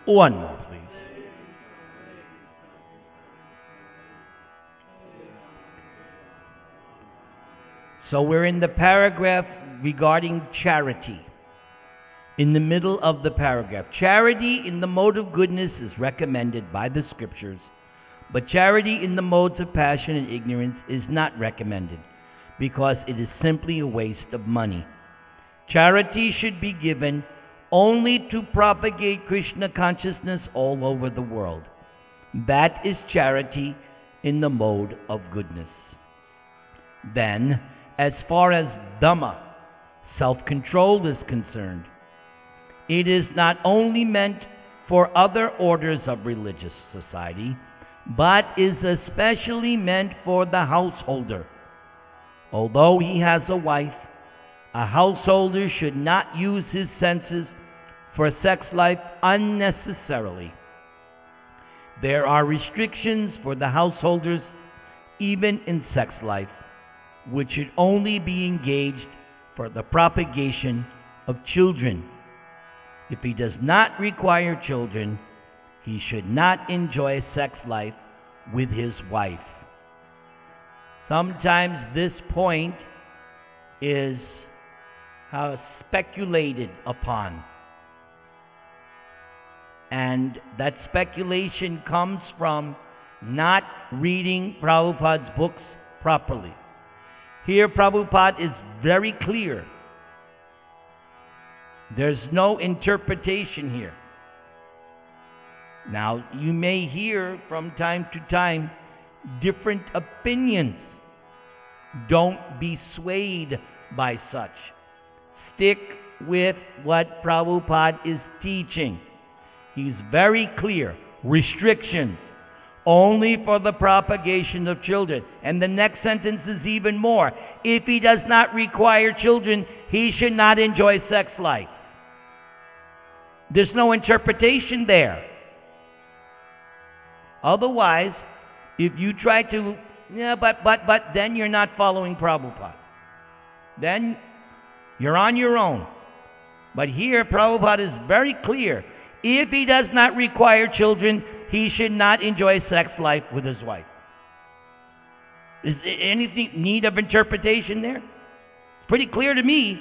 One more, please. So we're in the paragraph regarding charity. In the middle of the paragraph, charity in the mode of goodness is recommended by the scriptures, but charity in the modes of passion and ignorance is not recommended, because it is simply a waste of money. Charity should be given only to propagate Krishna consciousness all over the world. That is charity in the mode of goodness. Then, as far as Dhamma, self-control, is concerned, it is not only meant for other orders of religious society, but is especially meant for the householder. Although he has a wife, a householder should not use his senses for sex life unnecessarily. There are restrictions for the householders even in sex life, which should only be engaged for the propagation of children. If he does not require children, he should not enjoy sex life with his wife. Sometimes this point is speculated upon, and that speculation comes from not reading Prabhupada's books properly. Here Prabhupada is very clear. There's no interpretation here. Now, you may hear from time to time different opinions. Don't be swayed by such. Stick with what Prabhupada is teaching. He's very clear. Restrictions. Only for the propagation of children. And the next sentence is even more. If he does not require children, he should not enjoy sex life. There's no interpretation there. Otherwise, if you try to, but then you're not following Prabhupada. Then you're on your own. But here, Prabhupada is very clear. If he does not require children, he should not enjoy sex life with his wife. Is there anything need of interpretation there? It's pretty clear to me.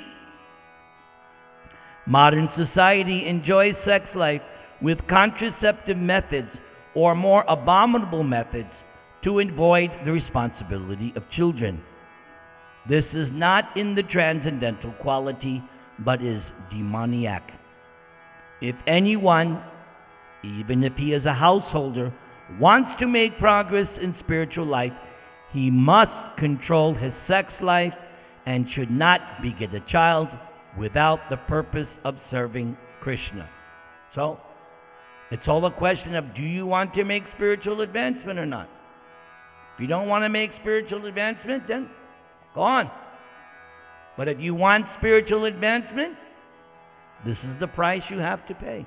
Modern society enjoys sex life with contraceptive methods or more abominable methods to avoid the responsibility of children. This is not in the transcendental quality, but is demoniac. If anyone, even if he is a householder, wants to make progress in spiritual life, he must control his sex life and should not beget a child without the purpose of serving Krishna. So, it's all a question of, do you want to make spiritual advancement or not? If you don't want to make spiritual advancement, then go on. But if you want spiritual advancement, this is the price you have to pay.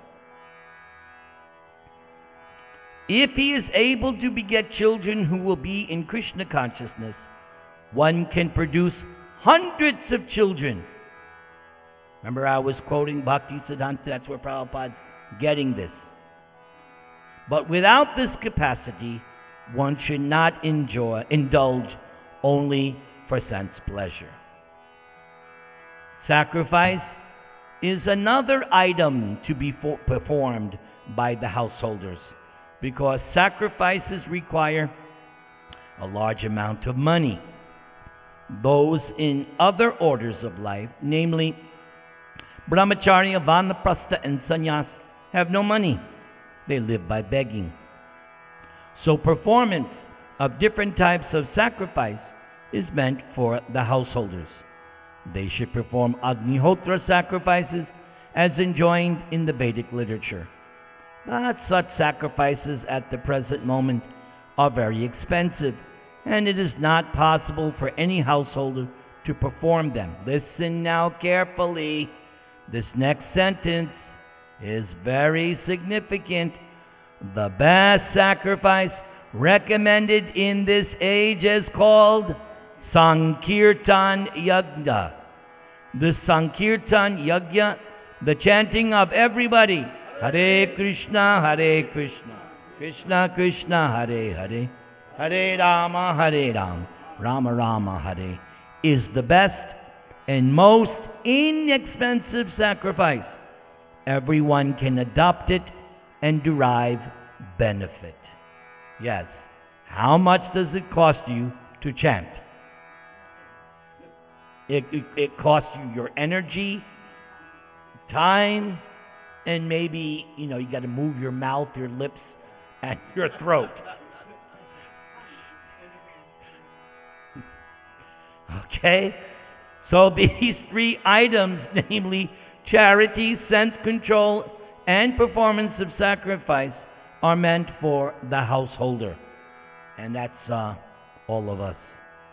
If he is able to beget children who will be in Krishna consciousness, one can produce hundreds of children. Remember, I was quoting Bhakti Siddhanta, that's where Prabhupada's getting this. But without this capacity, one should not indulge only for sense pleasure. Sacrifice is another item to be performed by the householders, because sacrifices require a large amount of money. Those in other orders of life, namely Brahmacharya, Vanaprastha, and Sannyas, have no money. They live by begging. So performance of different types of sacrifice is meant for the householders. They should perform Agnihotra sacrifices as enjoined in the Vedic literature. But such sacrifices at the present moment are very expensive, and it is not possible for any householder to perform them. Listen now carefully. This next sentence is very significant. The best sacrifice recommended in this age is called Sankirtan Yajna. The Sankirtan Yajna, the chanting of everybody Hare Krishna, Krishna Krishna, Hare Hare, Hare Rama, Rama Rama, Hare is the best and most inexpensive sacrifice. Everyone can adopt it and derive benefit. Yes. How much does it cost you to chant? It costs you your energy, time, and maybe, you got to move your mouth, your lips, and your throat. Okay? So these three items, namely charity, sense control, and performance of sacrifice, are meant for the householder. And that's all of us.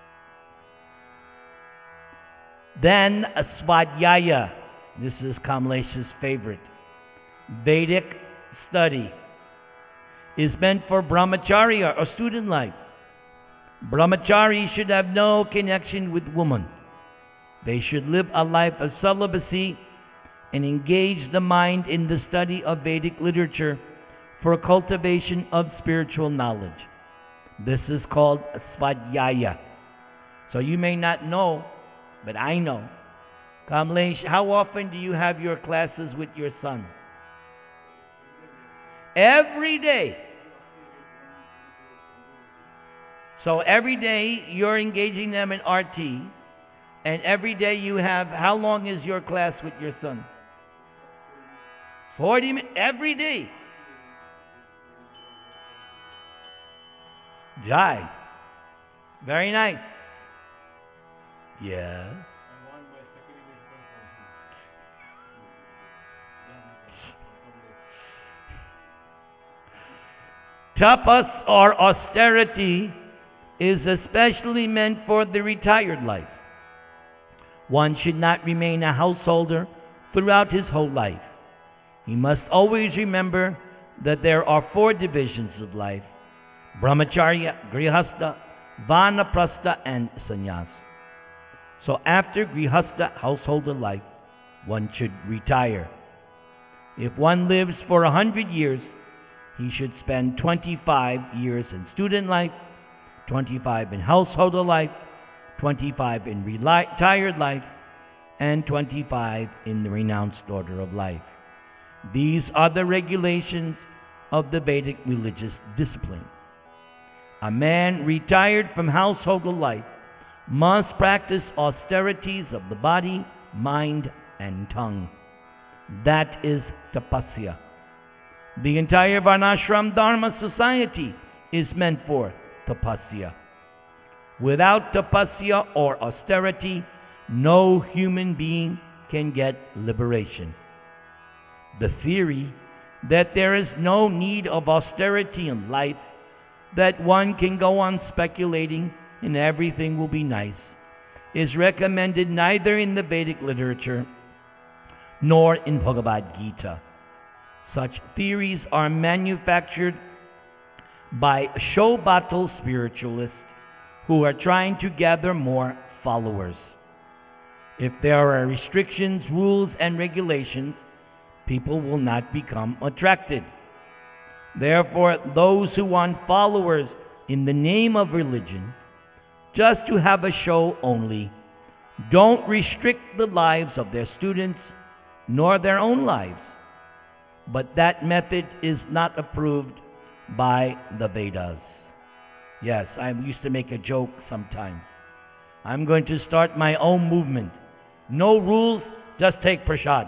Then a Svadhyaya. This is Kamlesh's favorite. Vedic study is meant for brahmacharya or student life. Brahmachari should have no connection with woman. They should live a life of celibacy and engage the mind in the study of Vedic literature for cultivation of spiritual knowledge. This is called Svadhyaya. So you may not know, but I know. Kamlesh, how often do you have your classes with your son? Every day. So every day you're engaging them in RT, and every day you have, how long is your class with your son? 40 minutes every day. Jai. Very nice. Yeah. Tapas or austerity is especially meant for the retired life. One should not remain a householder throughout his whole life. He must always remember that there are 4 divisions of life: brahmacharya, grihastha, vanaprastha, and sannyas. So after grihastha, householder life, one should retire. If one lives for 100 years, he should spend 25 years in student life, 25 in householder life, 25 in retired life, and 25 in the renounced order of life. These are the regulations of the Vedic religious discipline. A man retired from householder life must practice austerities of the body, mind, and tongue. That is tapasya. The entire Varnashram Dharma society is meant for tapasya. Without tapasya or austerity, no human being can get liberation. The theory that there is no need of austerity in life, that one can go on speculating and everything will be nice, is recommended neither in the Vedic literature nor in Bhagavad Gita. Such theories are manufactured by show battle spiritualists who are trying to gather more followers. If there are restrictions, rules, and regulations, people will not become attracted. Therefore, those who want followers in the name of religion, just to have a show only, don't restrict the lives of their students nor their own lives. But that method is not approved by the Vedas. Yes, I used to make a joke sometimes. I'm going to start my own movement. No rules, just take prasad.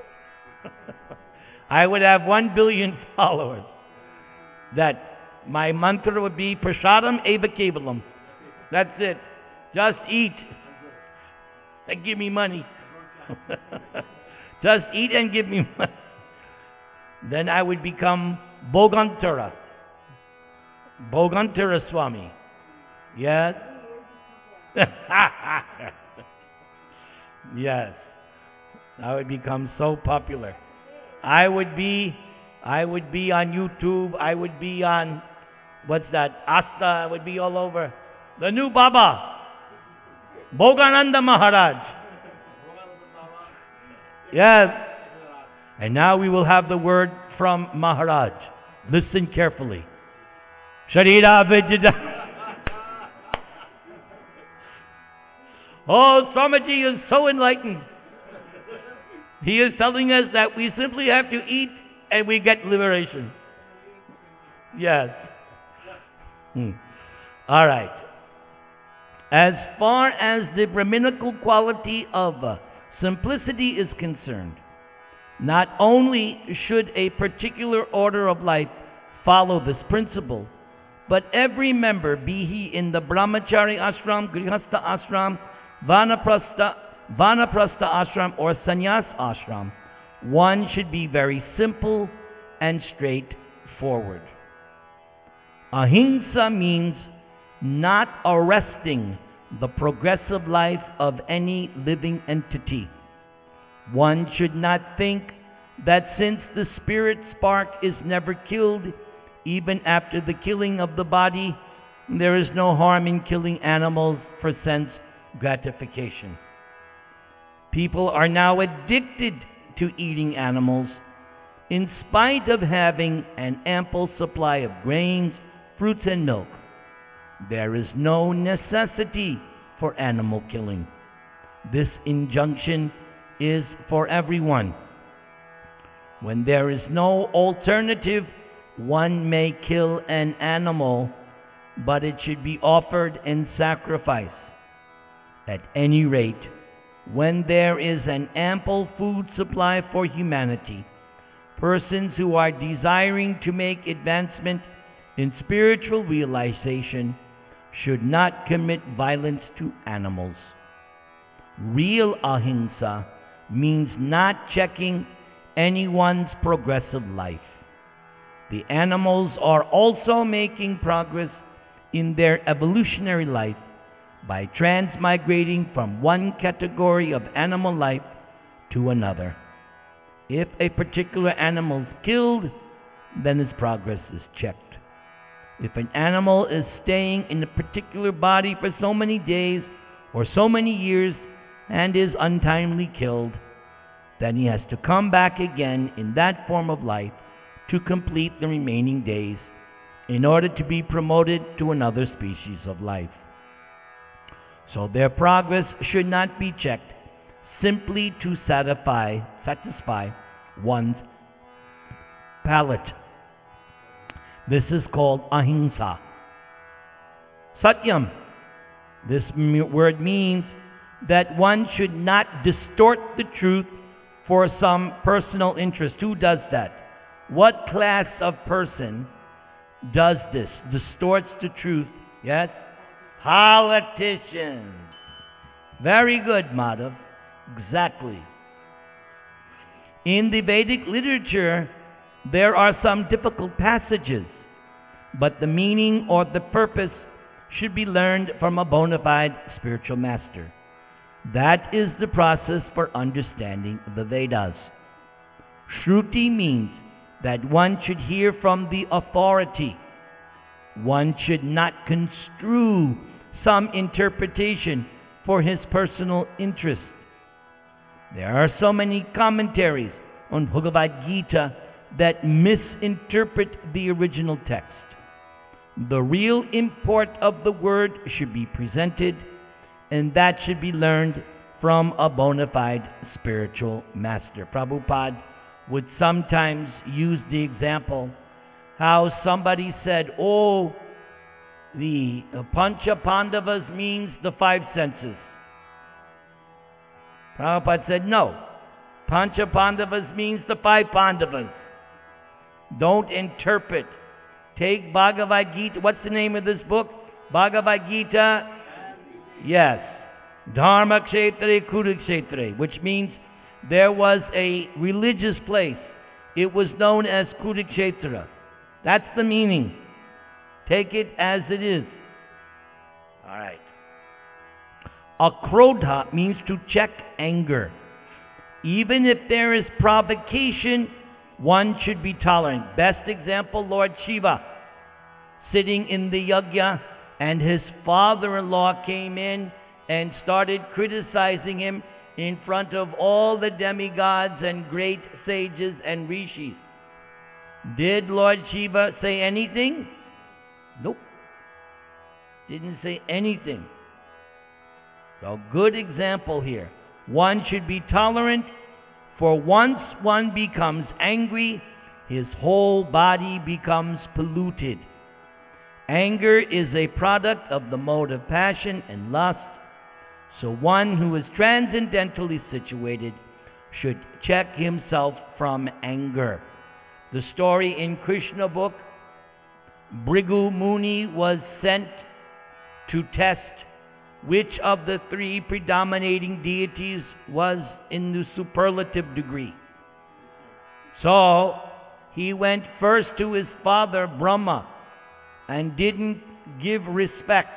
I would have 1 billion followers. That my mantra would be prasadam eva kevalam. That's it. Just eat. And give me money. Just eat and give me money. Then I would become Bhogantara. Bhogantara Swami. Yes? Yes. I would become so popular. I would be on YouTube. I would be on, what's that? Asta. I would be all over. The new Baba. Bhogananda Maharaj. Yes. And now we will have the word from Maharaj. Listen carefully. Sharira Vijita. Oh, Swamiji is so enlightened. He is telling us that we simply have to eat and we get liberation. Yes. All right. As far as the Brahminical quality of simplicity is concerned, not only should a particular order of life follow this principle, but every member, be he in the Brahmachari ashram, Grihastha ashram, Vanaprastha ashram, or Sannyas ashram, one should be very simple and straightforward. Ahimsa means not arresting the progressive life of any living entity. One should not think that since the spirit spark is never killed, even after the killing of the body, there is no harm in killing animals for sense gratification. People are now addicted to eating animals in spite of having an ample supply of grains, fruits, and milk. There is no necessity for animal killing. This injunction is for everyone. When there is no alternative, one may kill an animal, but it should be offered in sacrifice. At any rate, when there is an ample food supply for humanity, persons who are desiring to make advancement in spiritual realization should not commit violence to animals. Real ahimsa means not checking anyone's progressive life. The animals are also making progress in their evolutionary life by transmigrating from one category of animal life to another. If a particular animal is killed, then its progress is checked. If an animal is staying in a particular body for so many days or so many years and is untimely killed, then he has to come back again in that form of life to complete the remaining days in order to be promoted to another species of life. So their progress should not be checked simply to satisfy one's palate. This is called ahimsa. Satyam. This word means that one should not distort the truth for some personal interest. Who does that? What class of person does this? Distorts the truth? Yes? Politicians. Very good, Madhav. Exactly. In the Vedic literature, there are some difficult passages, but the meaning or the purpose should be learned from a bona fide spiritual master. That is the process for understanding the Vedas. Shruti means that one should hear from the authority. One should not construe some interpretation for his personal interest. There are so many commentaries on Bhagavad Gita that misinterpret the original text. The real import of the word should be presented, and that should be learned from a bona fide spiritual master. Prabhupada would sometimes use the example how somebody said, oh, the Pancha Pandavas means the five senses. Prabhupada said, no, Pancha Pandavas means the five Pandavas. Don't interpret. Take Bhagavad Gita. What's the name of this book? Bhagavad Gita. Yes. Dharma Kshetre Kurukshetre, which means there was a religious place. It was known as Kurukshetra. That's the meaning. Take it as it is. All right. Akrodha means to check anger. Even if there is provocation, one should be tolerant. Best example, Lord Shiva, sitting in the yajna, and his father-in-law came in and started criticizing him in front of all the demigods and great sages and rishis. Did Lord Shiva say anything? Nope. Didn't say anything. So good example here. One should be tolerant, for once one becomes angry, his whole body becomes polluted. Anger is a product of the mode of passion and lust, so one who is transcendentally situated should check himself from anger. The story in Krishna book, Bhrigu Muni was sent to test which of the three predominating deities was in the superlative degree. So he went first to his father Brahma and didn't give respect.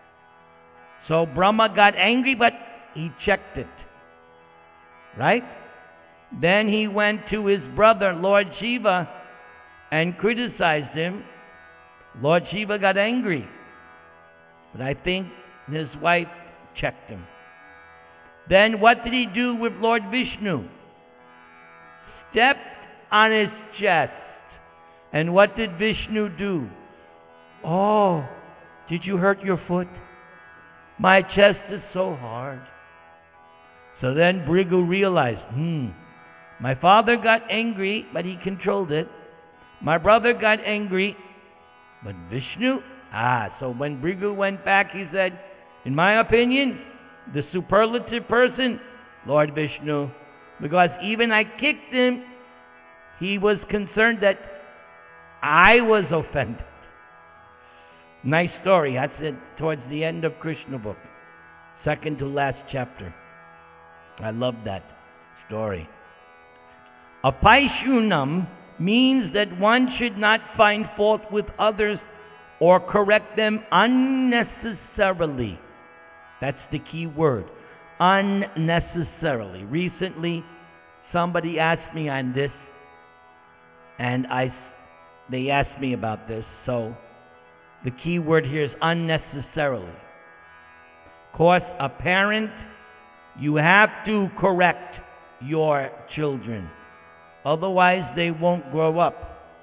So Brahma got angry, but he checked it. Right? Then he went to his brother, Lord Shiva, and criticized him. Lord Shiva got angry, but I think his wife checked him. Then what did he do with Lord Vishnu? Stepped on his chest. And what did Vishnu do? Oh, did you hurt your foot? My chest is so hard. So then Bhrigu realized, my father got angry, but he controlled it. My brother got angry, but Vishnu? So when Bhrigu went back, he said, in my opinion, the superlative person, Lord Vishnu, because even I kicked him, he was concerned that I was offended. Nice story. That's it towards the end of Krishna book. Second to last chapter. I love that story. Apaishunam means that one should not find fault with others or correct them unnecessarily. That's the key word. Unnecessarily. Recently, somebody asked me on this, and they asked me about this, so the key word here is unnecessarily. Of course, a parent, you have to correct your children. Otherwise, they won't grow up.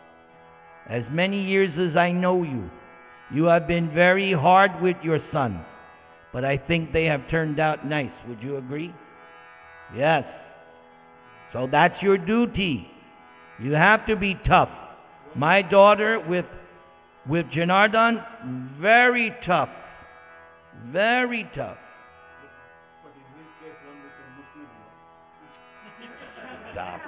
As many years as I know you, you have been very hard with your sons, but I think they have turned out nice. Would you agree? Yes. So that's your duty. You have to be tough. My daughter with Janardhan, very tough. Very tough. Stop.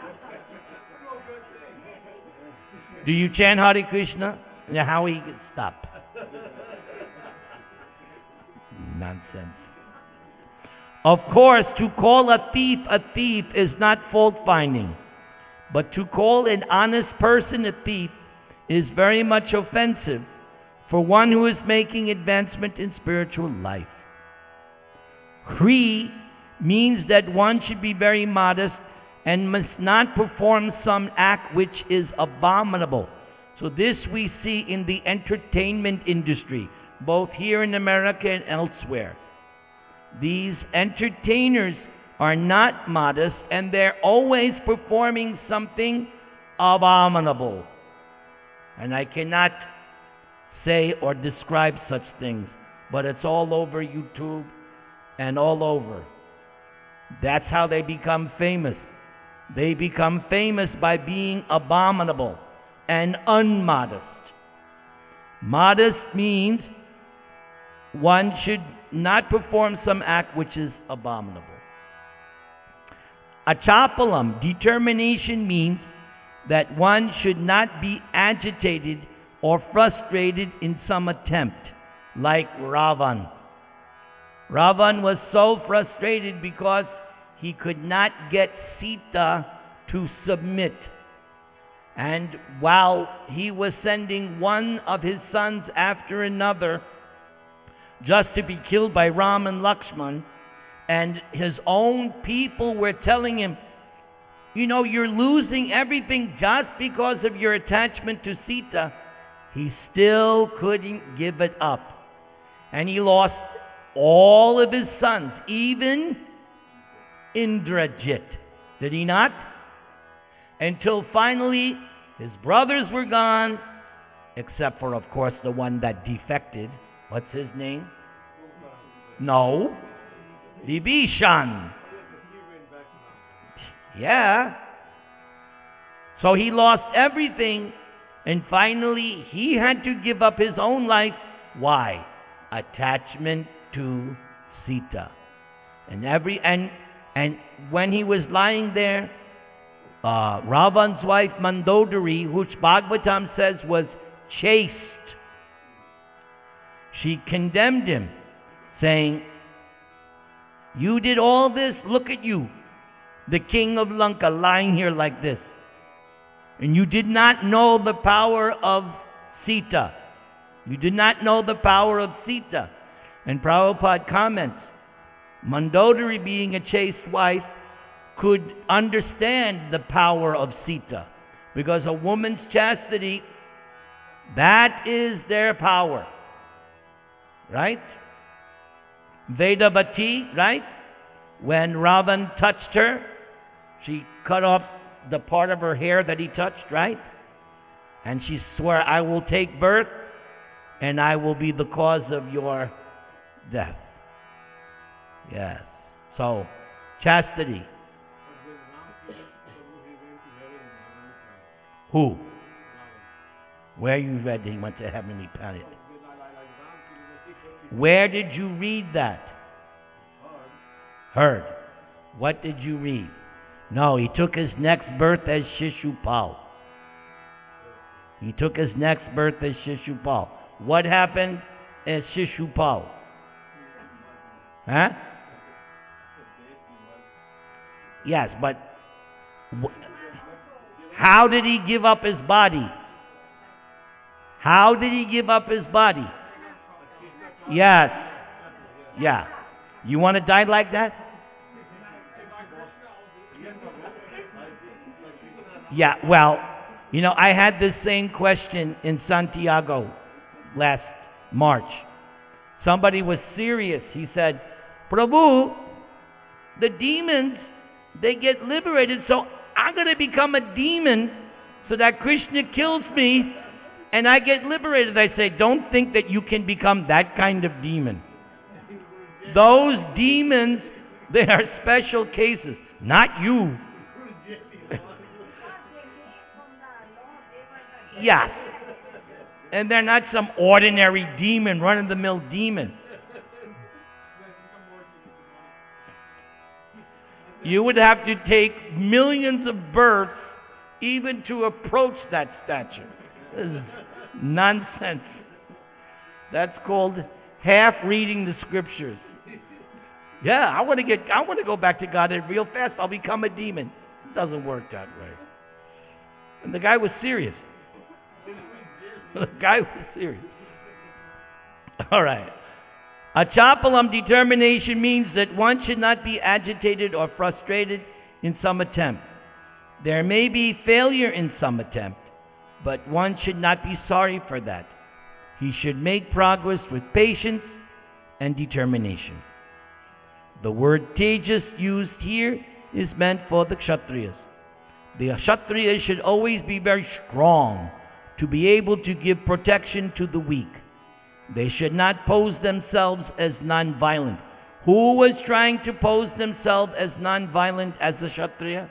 Do you chant Hare Krishna? Yeah, how he stop? Nonsense. Of course, to call a thief is not fault finding, but to call an honest person a thief is very much offensive for one who is making advancement in spiritual life. Hri means that one should be very modest and must not perform some act which is abominable. So this we see in the entertainment industry, both here in America and elsewhere. These entertainers are not modest, and they're always performing something abominable. And I cannot say or describe such things, but it's all over YouTube and all over. That's how they become famous. They become famous by being abominable and unmodest. Modest means one should not perform some act which is abominable. Achapalam, determination, means that one should not be agitated or frustrated in some attempt, like Ravan. Ravan was so frustrated because he could not get Sita to submit. And while he was sending one of his sons after another just to be killed by Ram and Lakshman, and his own people were telling him, you know, you're losing everything just because of your attachment to Sita, he still couldn't give it up. And he lost all of his sons, even Indrajit. Did he not? Until finally his brothers were gone, except for, of course, the one that defected. What's his name? No. Vibhishan. Yeah. So he lost everything, and finally he had to give up his own life. Why? Attachment to Sita. And when he was lying there, Ravan's wife Mandodari, which Bhagavatam says was chaste, she condemned him, saying, "You did all this, look at you, the king of Lanka, lying here like this. And you did not know the power of Sita. You did not know the power of Sita." And Prabhupada comments, Mandodari, being a chaste wife, could understand the power of Sita, because a woman's chastity, that is their power. Right? Vedavati, right? When Ravan touched her, she cut off the part of her hair that he touched, right? And she swore, "I will take birth and I will be the cause of your death." Yes. So, chastity. Who? Where you read that he went to heavenly planet? Where did you read that? Heard. What did you read? No, he took his next birth as Shishupal. He took his next birth as Shishupal. What happened as Shishupal? Huh? Yes, but how did he give up his body? How did he give up his body? Yes. Yeah. You want to die like that? Yeah, well, you know, I had this same question in Santiago last March. Somebody was serious. He said, "Prabhu, the demons, they get liberated, so I'm going to become a demon so that Krishna kills me and I get liberated." I say, don't think that you can become that kind of demon. Those demons, they are special cases, not you. Yes. And they're not some ordinary demon, run-of-the-mill demon. You would have to take millions of births even to approach that stature. This is nonsense. That's called half reading the scriptures. Yeah, I want to go back to God real fast. I'll become a demon. It doesn't work that way. And the guy was serious. The guy was serious. All right. Achapalam, determination, means that one should not be agitated or frustrated in some attempt. There may be failure in some attempt, but one should not be sorry for that. He should make progress with patience and determination. The word tejas used here is meant for the Kshatriyas. The Kshatriyas should always be very strong to be able to give protection to the weak. They should not pose themselves as non-violent. Who was trying to pose themselves as non-violent as a Kshatriya?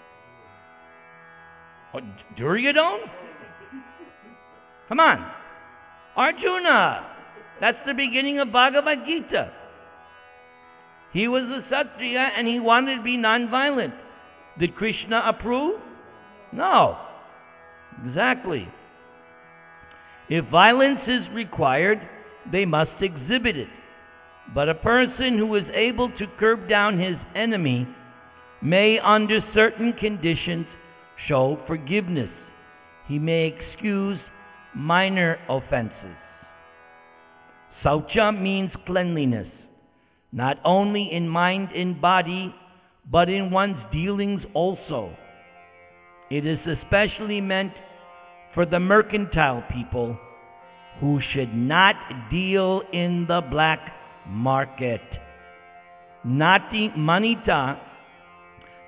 Duryodhana? Come on. Arjuna. That's the beginning of Bhagavad Gita. He was a Kshatriya and he wanted to be non-violent. Did Krishna approve? No. Exactly. If violence is required, they must exhibit it. But a person who is able to curb down his enemy may, under certain conditions, show forgiveness. He may excuse minor offenses. Saucha means cleanliness, not only in mind and body, but in one's dealings also. It is especially meant for the mercantile people who should not deal in the black market. Nati manita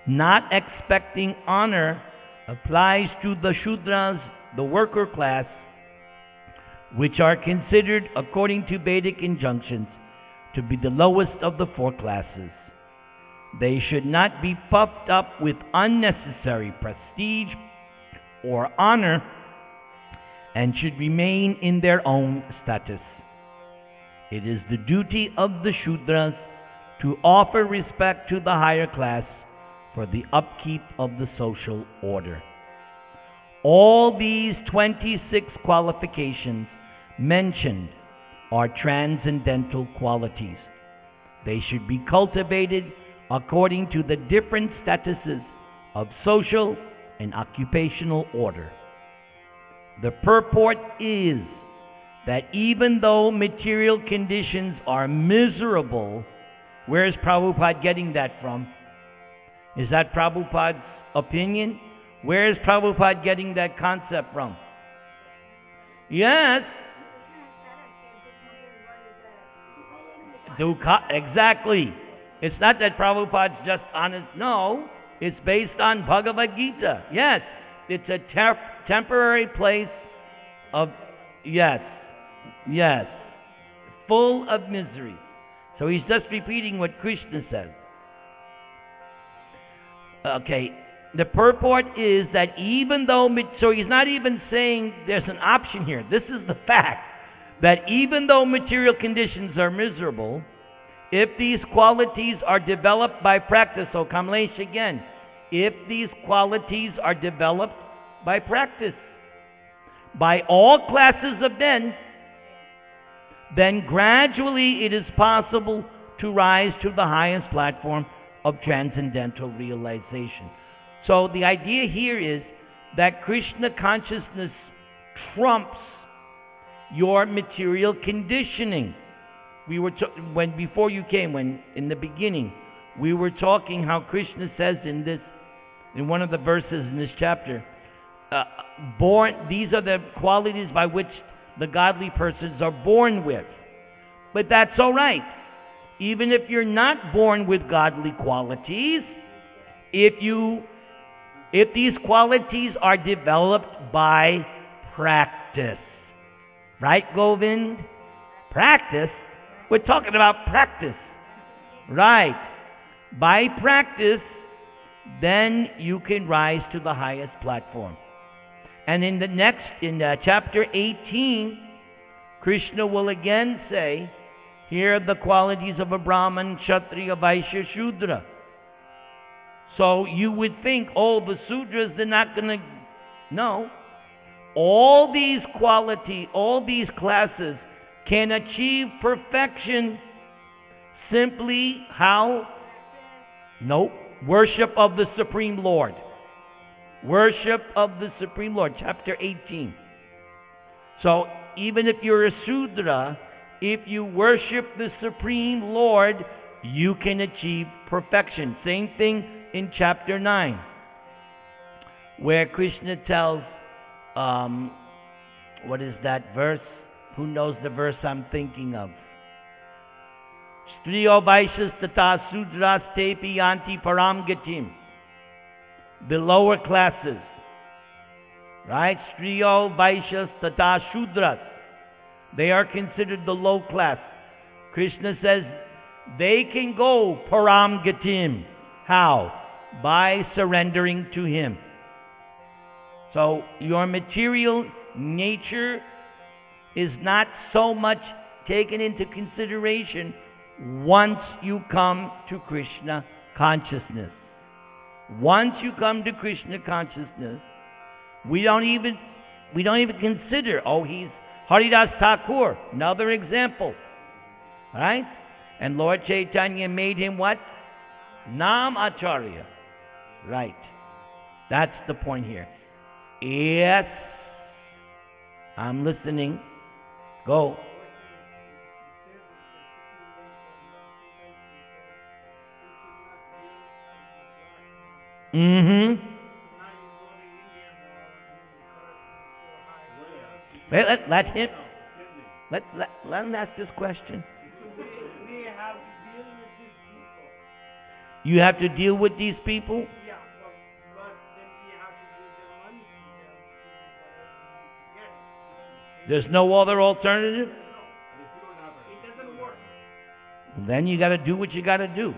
not expecting honor applies to the Shudras, the worker class, which are considered, according to Vedic injunctions, to be the lowest of the four classes. They should not be puffed up with unnecessary prestige or honor and should remain in their own status. It is the duty of the Shudras to offer respect to the higher class for the upkeep of the social order. All these 26 qualifications mentioned are transcendental qualities. They should be cultivated according to the different statuses of social and occupational order. The purport is that even though material conditions are miserable, where is Prabhupada getting that from? Is that Prabhupada's opinion? Where is Prabhupada getting that concept from? Yes. Exactly. It's not that Prabhupada's just honest. No, it's based on Bhagavad Gita. Yes, it's a temporary place of, yes, full of misery. So he's just repeating what Krishna says. Okay, the purport is that even though, so he's not even saying there's an option here. This is the fact that even though material conditions are miserable, if these qualities are developed by practice, so Kamlesh again, if these qualities are developed by practice, by all classes of men, then gradually it is possible to rise to the highest platform of transcendental realization. So the idea here is that Krishna consciousness trumps your material conditioning. We were before you came, when in the beginning, we were talking how Krishna says in one of the verses in this chapter, these are the qualities by which the godly persons are born with. But that's all right. Even if you're not born with godly qualities, if these qualities are developed by practice, right, Govind? Practice? We're talking about practice, right? By practice, then you can rise to the highest platform. And in chapter 18, Krishna will again say, here are the qualities of a Brahman, Kshatriya, Vaishya, Shudra. So you would think, the Sudras, they're not going to... No. All these qualities, all these classes can achieve perfection simply how? Nope. Worship of the Supreme Lord. Worship of the Supreme Lord, chapter 18. So even if you're a Sudra, if you worship the Supreme Lord, you can achieve perfection. Same thing in chapter 9, where Krishna tells, what is that verse? Who knows the verse I'm thinking of? Striyo Vaishyas tata Sudras tepi yanti param gatim. The lower classes. Right? Striyo Vaishyas tata Shudras. They are considered the low class. Krishna says they can go param gatim. How? By surrendering to Him. So your material nature is not so much taken into consideration once you come to Krishna consciousness. Once you come to Krishna consciousness, we don't even consider, he's Haridas Thakur, another example. Right? And Lord Chaitanya made him what? Nam Acharya. Right. That's the point here. Yes. I'm listening. Go. Let him ask this question. We have to deal with these people. You have to deal with these people. Yeah, but then we have to give them money. Yes. There's no other alternative. It doesn't work. Then you got to do what you got to do.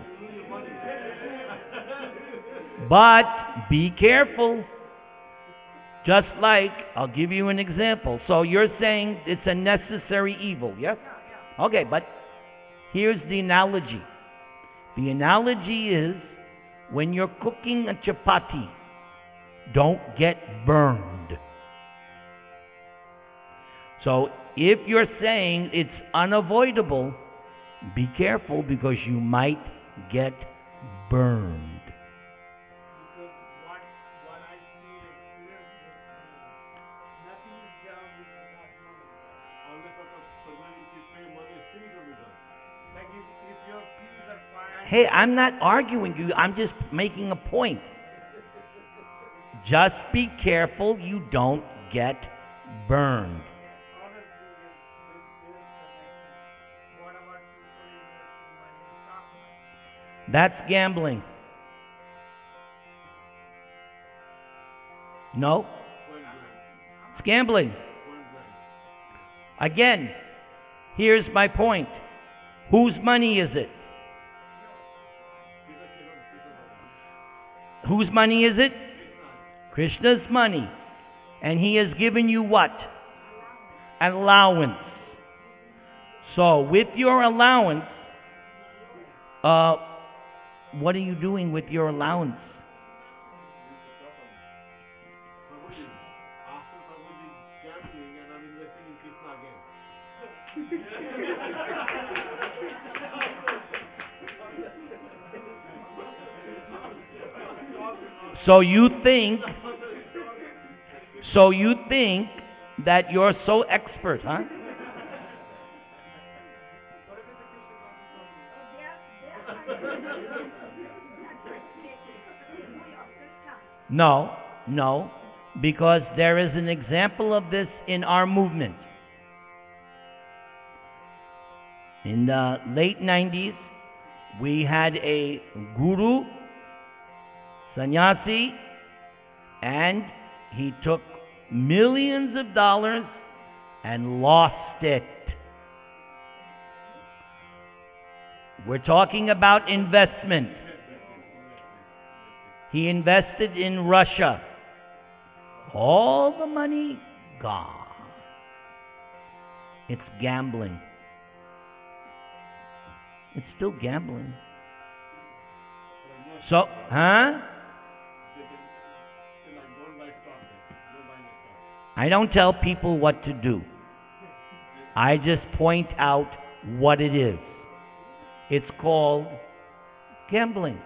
But be careful. Just like, I'll give you an example. So you're saying it's a necessary evil, yes? Okay, but here's the analogy. The analogy is when you're cooking a chapati, don't get burned. So if you're saying it's unavoidable, be careful because you might get burned. Because what I see the experience is nothing is done without money. Like if your fees are financial. Hey, I'm not arguing you. I'm just making a point. Just be careful you don't get burned. Other thing is connection. What about people investing money in stock market? That's gambling. No? It's gambling. Again, here's my point. Whose money is it? Whose money is it? Krishna's money. And he has given you what? An allowance. So with your allowance, what are you doing with your allowance? So you think that you're so expert, huh? No, because there is an example of this in our movement. In the late 90s, we had a guru, sannyasi, and he took millions of dollars and lost it. We're talking about investment. He invested in Russia. All the money gone. It's gambling. It's still gambling. So, huh? I don't tell people what to do. I just point out what it is. It's called gambling.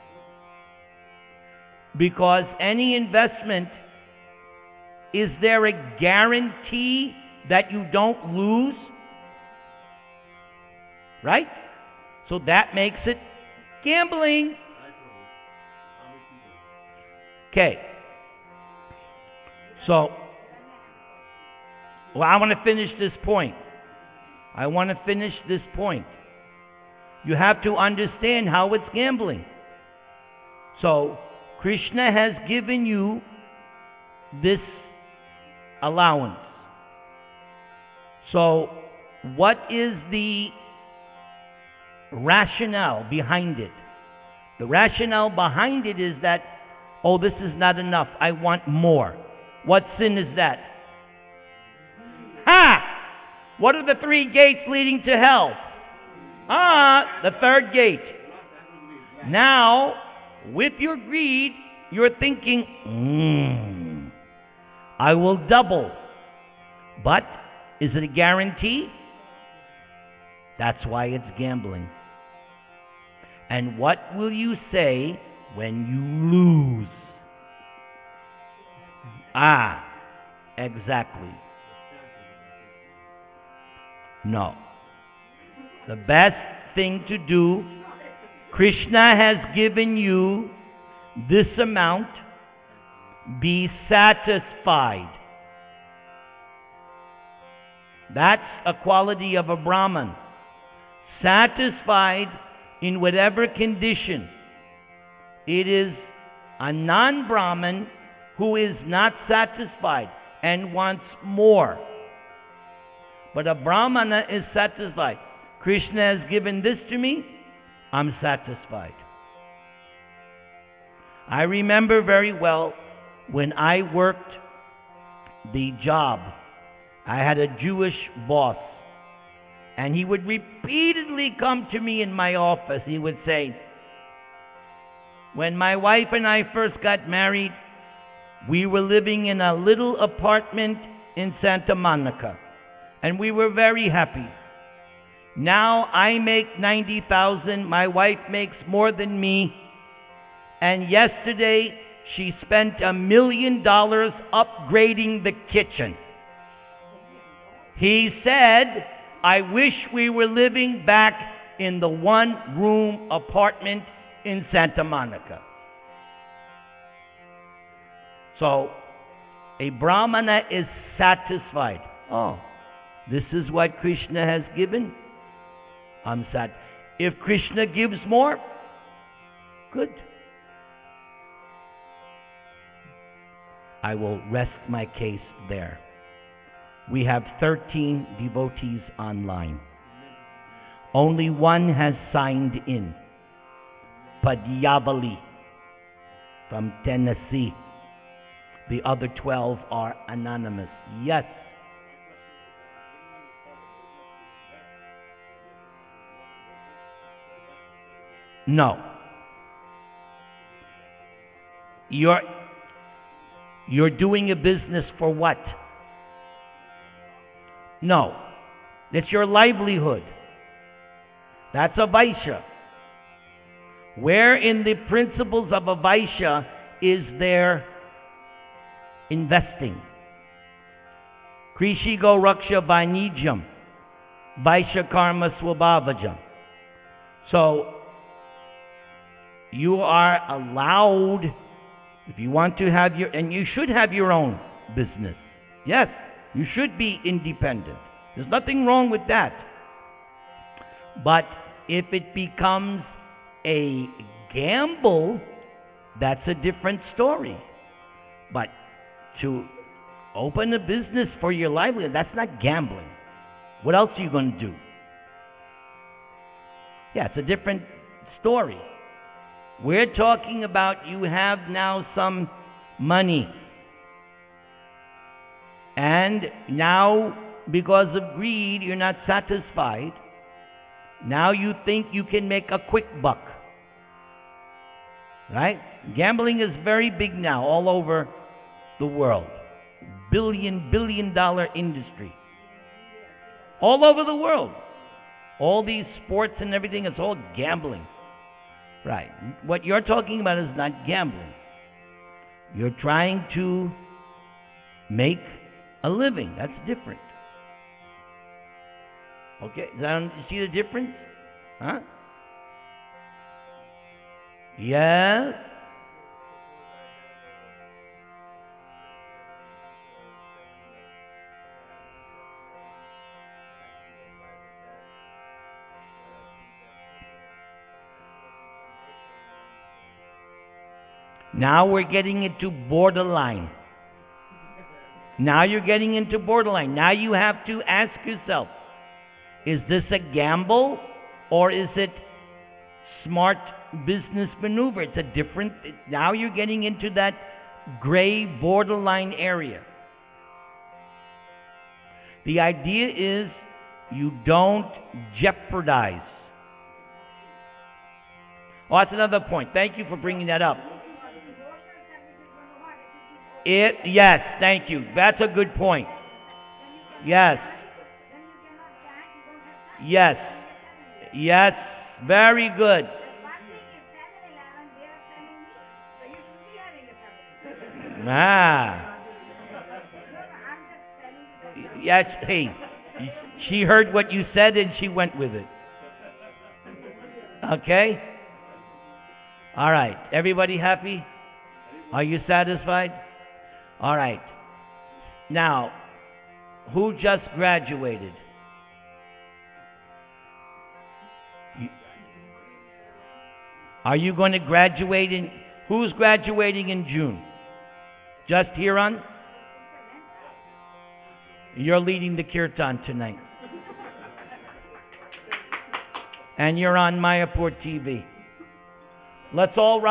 Because any investment, is there a guarantee that you don't lose? Right? So that makes it gambling. Okay. So, I want to finish this point. You have to understand how it's gambling. So, Krishna has given you this allowance. So, what is the rationale behind it? The rationale behind it is that, oh, this is not enough. I want more. What sin is that? Ha! What are the three gates leading to hell? The third gate. Now, with your greed, you're thinking, I will double. But, is it a guarantee? That's why it's gambling. And what will you say when you lose? Exactly. No. The best thing to do, Krishna has given you this amount, be satisfied. That's a quality of a Brahman. Satisfied in whatever condition. It is a non-Brahmin who is not satisfied and wants more. But a Brahmana is satisfied. Krishna has given this to me, I'm satisfied. I remember very well when I worked the job, I had a Jewish boss, and he would repeatedly come to me in my office. He would say, when my wife and I first got married, we were living in a little apartment in Santa Monica, and we were very happy. Now I make $90,000, my wife makes more than me, and yesterday she spent $1 million upgrading the kitchen. He said, I wish we were living back in the one-room apartment in Santa Monica. So, a Brahmana is satisfied. Oh, this is what Krishna has given. I'm sad. If Krishna gives more, good. I will rest my case there. We have 13 devotees online. Only one has signed in. Padyavali from Tennessee. The other 12 are anonymous. Yes. No. You're doing a business for what? No. It's your livelihood. That's a Vaishya. Where in the principles of a Vaishya is there investing? Krishi Go Raksha Vainijam, Vaishya Karma Swabhavajam. So, you are allowed, if you want to have your, and you should have your own business. Yes, you should be independent. There's nothing wrong with that. But if it becomes a gamble, that's a different story. But to open a business for your livelihood, that's not gambling. What else are you going to do? Yeah, it's a different story. We're talking about you have now some money. And now, because of greed, you're not satisfied. Now you think you can make a quick buck. Right? Gambling is very big now all over the world. Billion dollar industry. All over the world. All these sports and everything, it's all gambling. Right. What you're talking about is not gambling. You're trying to make a living. That's different. Okay? You see the difference? Huh? Yes? Now we're getting into borderline. Now you're getting into borderline. Now you have to ask yourself, is this a gamble or is it smart business maneuver? It's a different, now you're getting into that gray borderline area. The idea is you don't jeopardize. Oh, that's another point. Thank you for bringing that up. Yes, thank you. That's a good point. Yes. Yes. Yes. Very good. Ah. Yes, hey. She heard what you said and she went with it. Okay? All right. Everybody happy? Are you satisfied? All right. Now, who just graduated? Are you going to graduate in? Who's graduating in June? Just Hiran? You're leading the kirtan tonight. And you're on Mayapur TV. Let's all rise.